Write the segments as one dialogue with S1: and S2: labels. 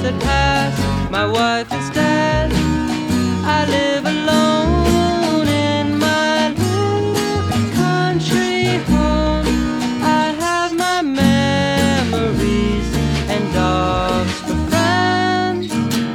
S1: that pass, my wife instead. I live alone in my little country home. I have my memories and dogs for friends.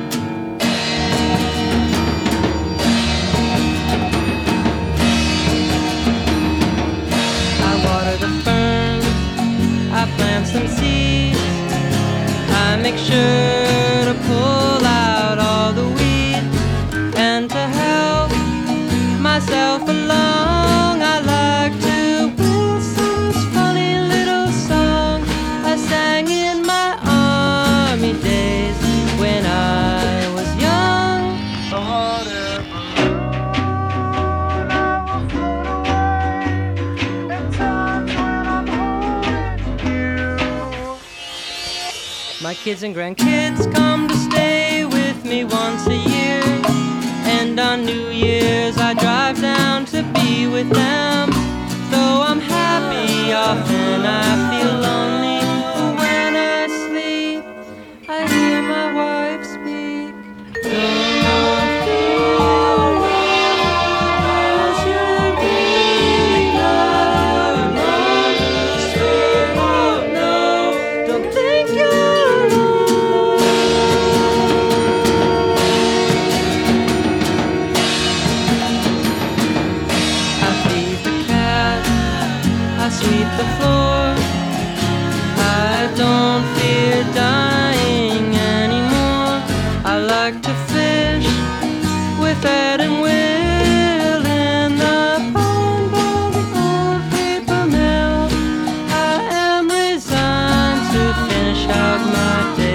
S1: I water the ferns, I plant some seeds, I make sure to pull out all the weeds, and to help myself along, I like to Wilson's funny little song I sang in my army days when I was young. My kids and grandkids come to stay with me once a year, and on New Year's I drive down to be with them. Though I'm happy, often I feel lonely. When I sleep, I hear my wife speak. Don't feel as you're being alone. Sweet, oh no, don't think you're alone. I feed the cat, I sweep the floor. I don't fear dying anymore. I like to fish with Ed and Will in the pond by the old paper mill. I am resigned to finish out my day